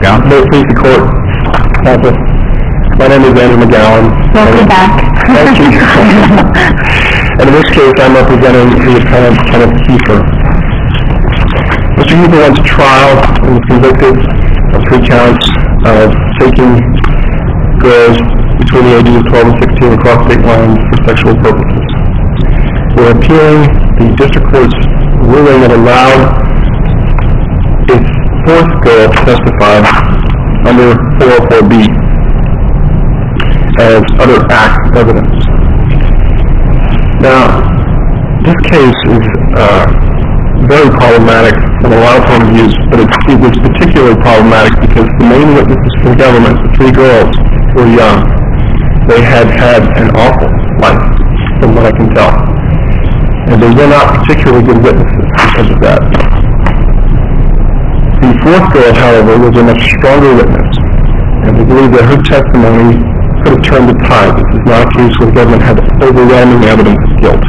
McGowan. May it please the court. Counsel. My name is Andrew McGowan. Welcome back. Thank you. And in this case, I'm representing the appellant, Kenneth Kiefer. Mr. Kiefer went to trial and was convicted of 3 counts of taking girls between the ages of 12 and 16 across state lines for sexual purposes. We're appealing the district court's ruling that allowed a 4th girl to testify under 404B as other act evidence. Now, this case is very problematic from a lot of point of views, but it was particularly problematic because the main witnesses for the government, the 3 girls, were young. They had had an awful life, from what I can tell. And they were not particularly good witnesses because of that. The 4th girl, however, was a much stronger witness, and we believe that her testimony could have turned the tide. This is not a case where the government had overwhelming evidence of guilt.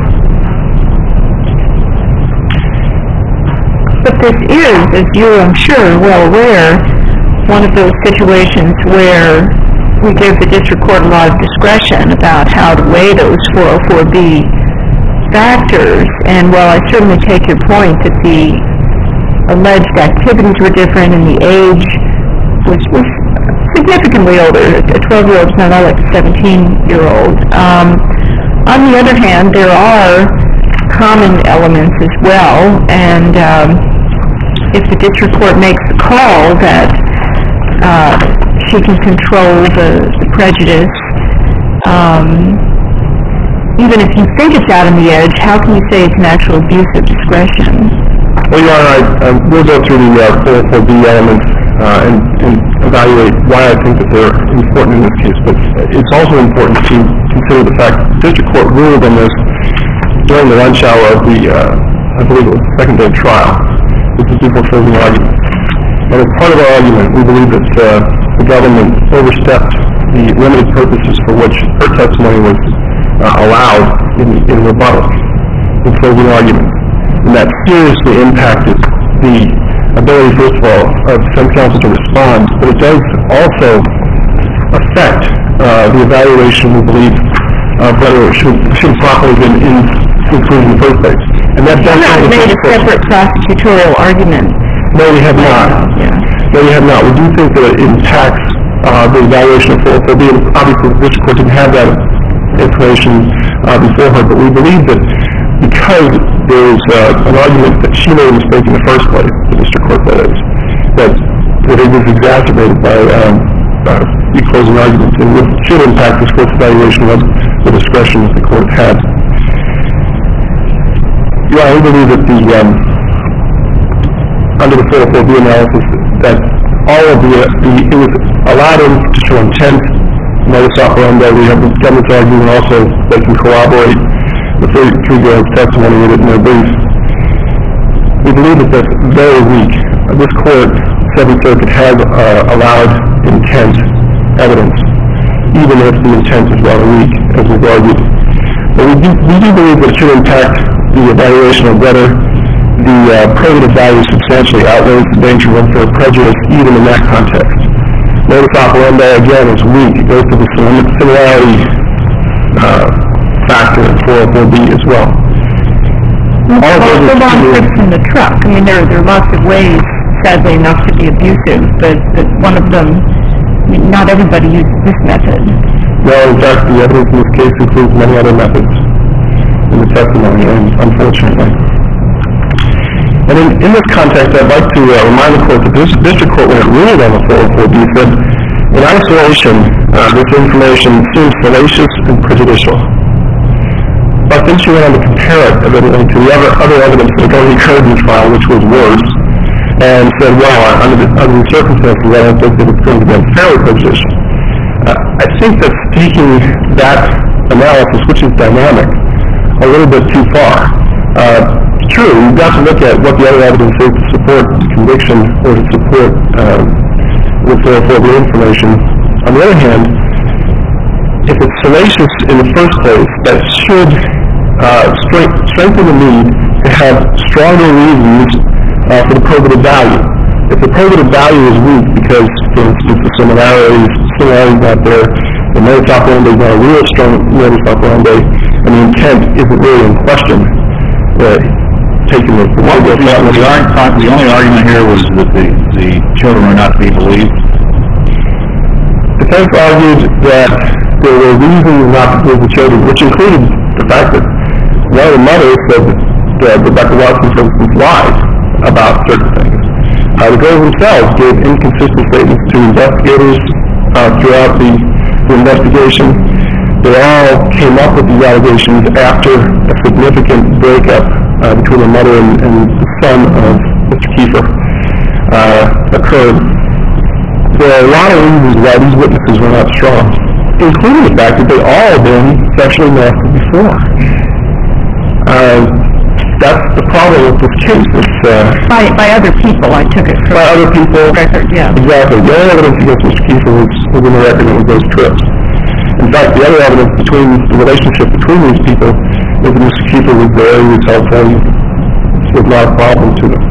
But this is, as you're, I'm sure, well aware, one of those situations where we give the district court a lot of discretion about how to weigh those 404B factors. And while I certainly take your point that the alleged activities were different and the age was significantly older, a 12-year-old is not like a 17-year-old. On the other hand, there are common elements as well, and if the district court makes the call that she can control the prejudice, even if you think it's out on the edge, how can you say it's an actual abuse of discretion? Well, Your Honor, we'll go through the 404B elements and evaluate why I think that they're important in this case, but it's also important to consider the fact that the district court ruled on this during the lunch hour of the, I believe it was the second day of trial. This is before closing argument. And as part of our argument, we believe that the government overstepped the limited purposes for which her testimony was allowed in rebuttal, in closing argument. And that seriously impacted the ability, first of all, of defense counsel to respond, but it does also affect the evaluation, we believe, of whether it should properly have been included in the first place. And that You've not made a separate prosecutorial argument. No, we have not. Yeah. No, we have not. We do think that it impacts the evaluation of 404B, and obviously the district court didn't have that information before her, but we believe that because there is an argument that she made a mistake in the first place, the district court that is, that it was exacerbated by the closing arguments, and it should impact this court's evaluation of the discretion that the court had. Yeah, we believe that under the 404B analysis, that all of it was allowed in to show intent, modus operandi. We have the government's argument also they can corroborate the 3-girls' testimony with it in their brief. We believe that that's very weak. This court, 7th Circuit, has allowed intent evidence, even if the intent is rather weak, as we've argued. But we do believe that it should impact the evaluation of whether the probative value substantially outweighs the danger of unfair prejudice, even in that context. Modus operandi, again, is weak. It goes to the similarity factor in 404B as well. All the long trips in the truck. I mean, there are lots of ways, sadly enough, to be abusive, but one of them, not everybody uses this method. No, in fact, the evidence in this case includes many other methods in the testimony, unfortunately. And in this context, I'd like to remind the court that this district court, when it ruled on the 404B, said, in isolation, this information seems fallacious and prejudicial. But then she went on to compare it, evidently, to the other evidence that had already occurred in the trial, which was worse, and said, well, under the circumstances, I don't think that it's going to be unfairly prejudicial. I think that's taking that analysis, which is dynamic, a little bit too far. True, you've got to look at what the other evidence is to support the conviction or to support the 404B information. On the other hand, if it's salacious in the first place, that should strengthen the need to have stronger reasons for the probative value. If the probative value is weak because, for instance, the similarities out there, the modus operandi is not a real strong modus operandi, and the intent isn't really in question, taking the only argument here was that the children were not to be believed. The defense argued that there were reasons not to believe the children, which included the fact that one of the mothers said that Rebecca Watson, for instance, lied about certain things. The girls themselves gave inconsistent statements to investigators throughout the investigation. They all came up with these allegations after a significant breakup between the mother and the son of Mr. Kiefer occurred. There are a lot of reasons why these witnesses were not strong, including the fact that they all had been sexually molested before. That's the problem with this case. It's, by other people, I took it from by other people. Record, yeah. Exactly. The only evidence against Mr. Kiefer was in the record of those trips. In fact, the other evidence between the relationship between these people is that Mr. Kiefer was there, he was helpful, it was not a problem to them.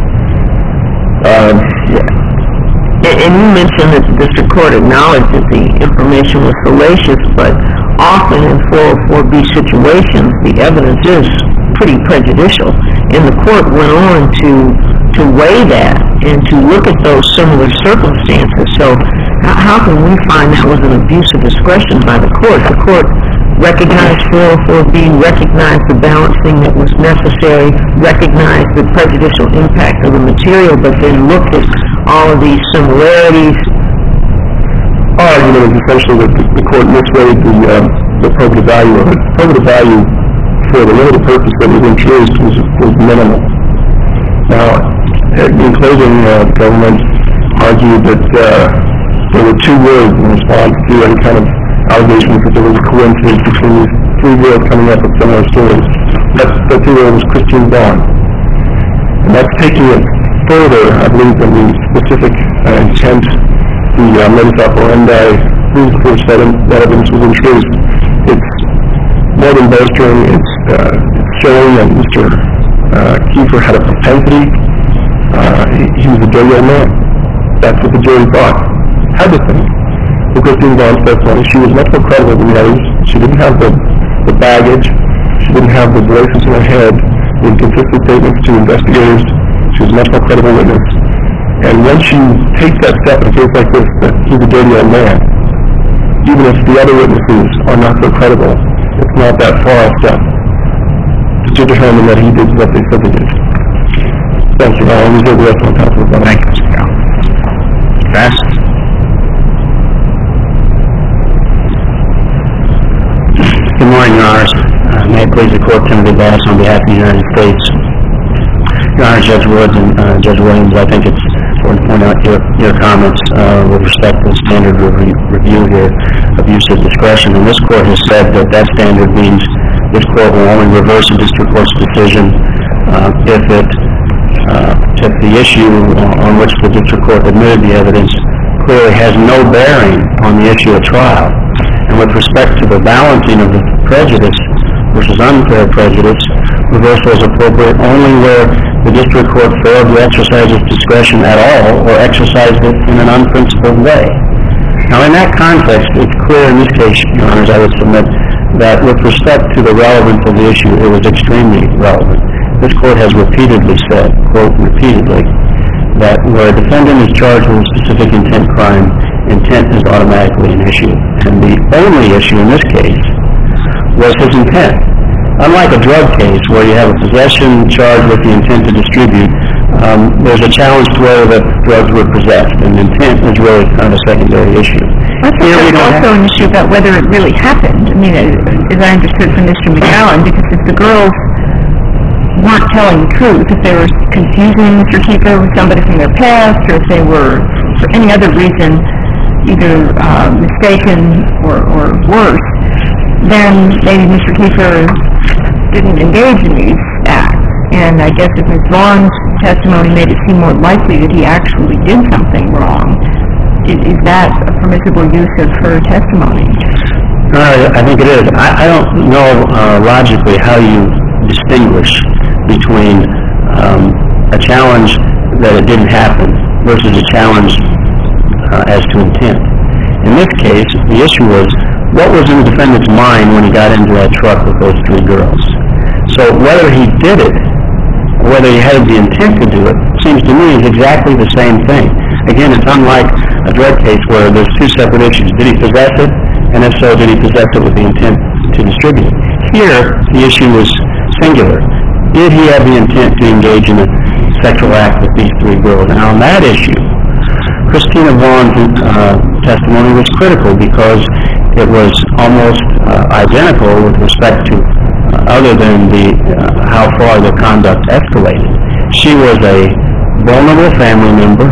And you mentioned that the district court acknowledged that the information was salacious, but often in 404B situations, the evidence is pretty prejudicial. And the court went on to weigh that and to look at those similar circumstances. So how can we find that was an abuse of discretion by the court? The court recognized 404B, recognized the balancing that was necessary, recognized the prejudicial impact of the material, but then looked at all of these similarities. Our argument is essentially that the court misweighed the probative value of it. Probative value for the limited purpose that was introduced was minimal. Now, in closing, the government argued that there were two words in response to any kind of allegations that there was a coincidence between these three girls coming up with similar stories. That two words was Christine Vaughn. And that's taking it further, I believe, than the specific intent, the modus operandi, reason for which that evidence was introduced. It's more than bolstering, it's showing that Mr. Kiefer had a propensity. He was a dirty old man. That's what the jury thought. Had to think. For Christine Vaughn's testimony, she was much more credible than the others. She didn't have the baggage. She didn't have the voices in her head, the inconsistent statements to investigators. She was a much more credible witness. And when she takes that step in a case like this, that he's a dirty old man, even if the other witnesses are not so credible, it's not that far a step to determine that he did what they said he did. Thank you. I'll reserve the rest of my time for the Thank you, Mr. Brown. Fast. Good morning, Your Honors. May it please the Court, Timothy Bass on behalf of the United States. Your Honor, Judge Woods and Judge Williams, I think it's important to point out your comments with respect to the standard review here, abuse of discretion. And this Court has said that that standard means this Court will only reverse a district court's decision if the issue on which the district court admitted the evidence clearly has no bearing on the issue of trial. And with respect to the balancing of the prejudice versus unfair prejudice, reversal is appropriate only where the district court failed to exercise its discretion at all or exercised it in an unprincipled way. Now, in that context, it's clear in this case, Your Honors, I would submit that with respect to the relevance of the issue, it was extremely relevant. This Court has repeatedly said, quote, repeatedly, that where a defendant is charged with a specific intent crime, intent is automatically an issue. And the only issue in this case was his intent. Unlike a drug case where you have a possession charged with the intent to distribute, there's a challenge to whether the drugs were possessed, and intent is really kind of a secondary issue. I think there's also an issue about whether it really happened. I mean, as I understood from Mr. McGowan, because if the girls weren't telling the truth, if they were confusing Mr. Kiefer with somebody from their past, or if they were, for any other reason, either mistaken or worse, then maybe Mr. Kiefer didn't engage in these acts. And I guess if Ms. Vaughn's testimony made it seem more likely that he actually did something wrong, is that a permissible use of her testimony? I think it is. I don't know logically how you distinguish between a challenge that it didn't happen versus a challenge as to intent. In this case, the issue was, what was in the defendant's mind when he got into that truck with those three girls? So whether he did it, or whether he had the intent to do it, seems to me is exactly the same thing. Again, it's unlike a drug case where there's two separate issues. Did he possess it? And if so, did he possess it with the intent to distribute it? Here, the issue was singular. Did he have the intent to engage in a sexual act with these three girls? And on that issue, Christina Vaughn's testimony was critical because it was almost identical with respect to, other than how far the conduct escalated. She was a vulnerable family member,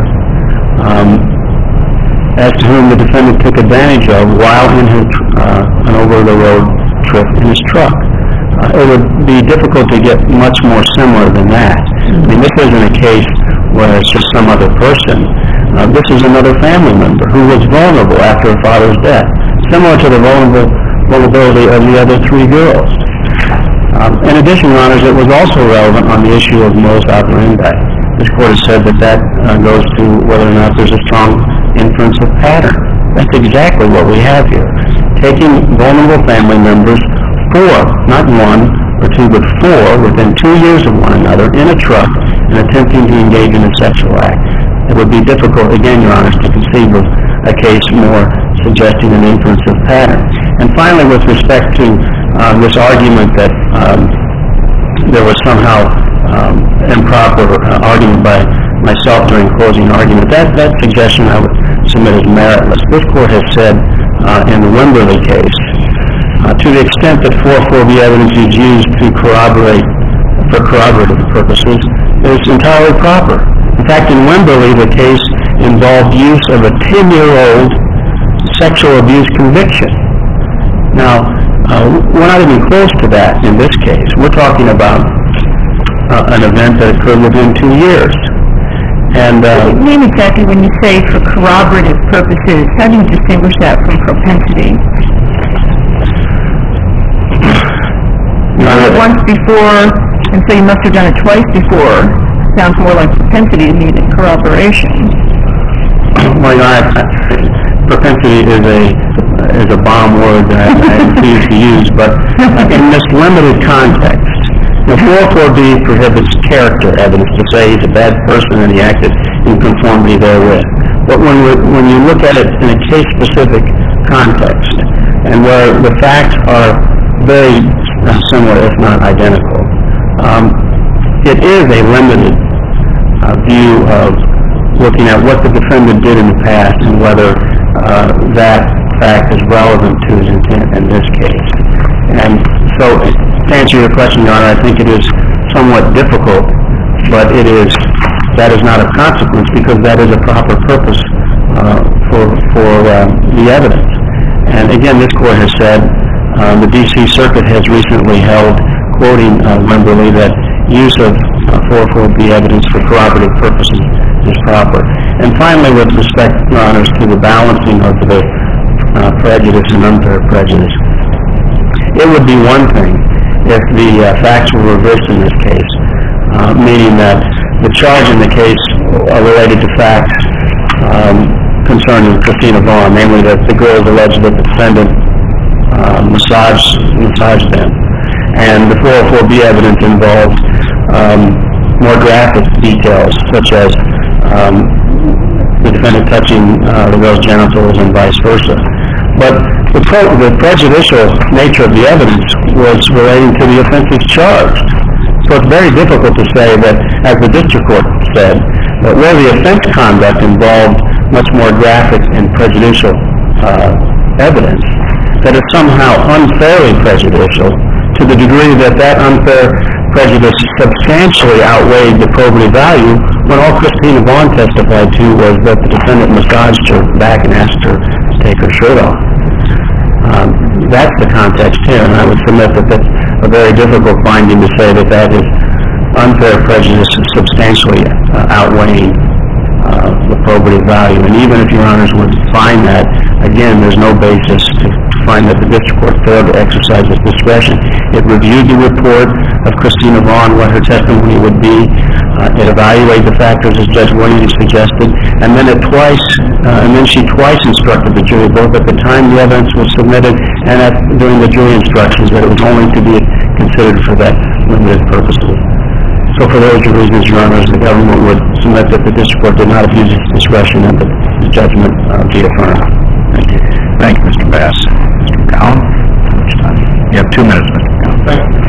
as to whom the defendant took advantage of while in an over-the-road trip in his truck. It would be difficult to get much more similar than that. I mean, this isn't a case where it's just some other person. This is another family member who was vulnerable after her father's death, similar to the vulnerability of the other three girls. In addition, Your Honors, it was also relevant on the issue of modus operandi. This Court has said that goes to whether or not there's a strong inference of pattern. That's exactly what we have here. Taking vulnerable family members, four, not one or two, but four, within 2 years of one another, in a truck, and attempting to engage in a sexual act. It would be difficult, again, Your Honors, to conceive of a case more suggesting an inference of pattern. And finally, with respect to this argument that there was somehow improper argument by myself during closing argument, that suggestion I would submit as meritless. This Court has said in the Wimberly case, to the extent that 404B evidence is used to corroborate for corroborative purposes, is entirely proper. In fact, in Wimberly, the case involved use of a 10-year-old sexual abuse conviction. Now, we're not even close to that in this case. We're talking about an event that occurred within 2 years. And what do you mean exactly when you say for corroborative purposes? How do you distinguish that from propensity? You did it once before, and so you must have done it twice before. Sounds more like propensity to me than corroboration. Well, propensity is a bomb word that I refuse to use, but in this limited context, the 404B prohibits character evidence to say he's a bad person and he acted in conformity therewith. But when you look at it in a case-specific context, and where the facts are very similar, if not identical, it is a limited view of looking at what the defendant did in the past and whether that fact is relevant to his intent in this case. And so, to answer your question, Your Honor, I think it is somewhat difficult, but that is not of consequence because that is a proper purpose for the evidence. And again, this Court has said, the D.C. Circuit has recently held, quoting Wimberly, that use of 404B evidence for corroborative purposes is proper. And finally, with respect, Your Honors, to the balancing of the prejudice and unfair prejudice, it would be one thing if the facts were reversed in this case, meaning that the charge in the case related to facts concerning Christina Vaughn, namely that the girls alleged that the defendant massaged them. And the 404B evidence involved more graphic details, such as the defendant touching the girl's genitals and vice versa. But the prejudicial nature of the evidence was relating to the offenses charged. So it's very difficult to say that, as the district court said, that where the offense conduct involved much more graphic and prejudicial evidence, that it's somehow unfairly prejudicial to the degree that that unfair prejudice substantially outweighed the probative value when all Christina Vaughn testified to was that the defendant massaged her back and asked her to take her shirt off. That's the context here, and I would submit that that's a very difficult finding to say that that is unfair prejudice substantially outweighing the probative value. And even if Your Honors would find that, again, there's no basis to find that the district court failed to exercise its discretion. It reviewed the report of Christina Vaughn, what her testimony would be. It evaluated the factors as Judge Williams suggested, and then she twice instructed the jury, both at the time the evidence was submitted and during the jury instructions, that it was only to be considered for that limited purpose. So for those reasons, Your Honors, the government would submit that the district court did not abuse its discretion and that the judgment be affirmed. Thank you. Thank you, Mr. Bass. Mr. McCown? You have 2 minutes, Mr. McCown. Thank you.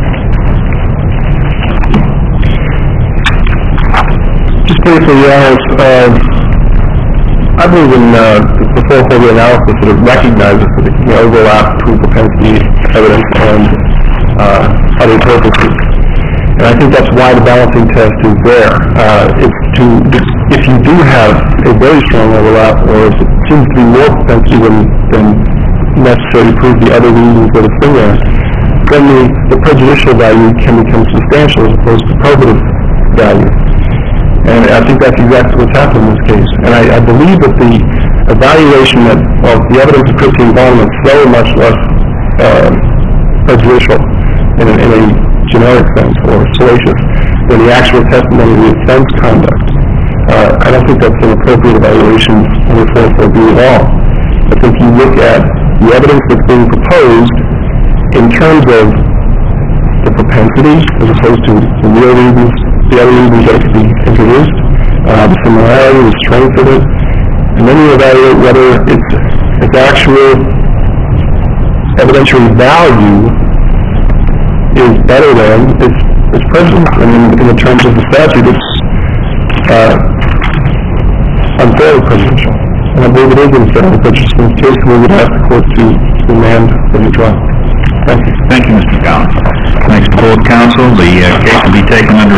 Just briefly, Your Honors, I believe in the full analysis that it recognizes that it can overlap between propensity evidence and other purposes. And I think that's why the balancing test is there. If you do have a very strong overlap, or if it seems to be more propensity than necessary to prove the other reasons that it's in there, then the prejudicial value can become substantial as opposed to probative value. And I think that's exactly what's happened in this case. And I believe that the evaluation of the evidence of Christine Vaughn is so much less prejudicial in a generic sense or salacious than the actual testimony of the offense conduct. I don't think that's an appropriate evaluation under 404B at all. I think you look at the evidence that's being proposed in terms of the propensity as opposed to the real reasons, the other reasons that could be introduced, the similarity, the strength of it, and then you evaluate whether its actual evidentiary value is better than its presence. And in the terms of the statute, it's unfairly prejudicial. And I believe it is unfairly prejudicial. In this case, we would ask the court to demand for the trial. Thank you. Thank you, Mr. McCown. Thanks to both counsel. The case will be taken under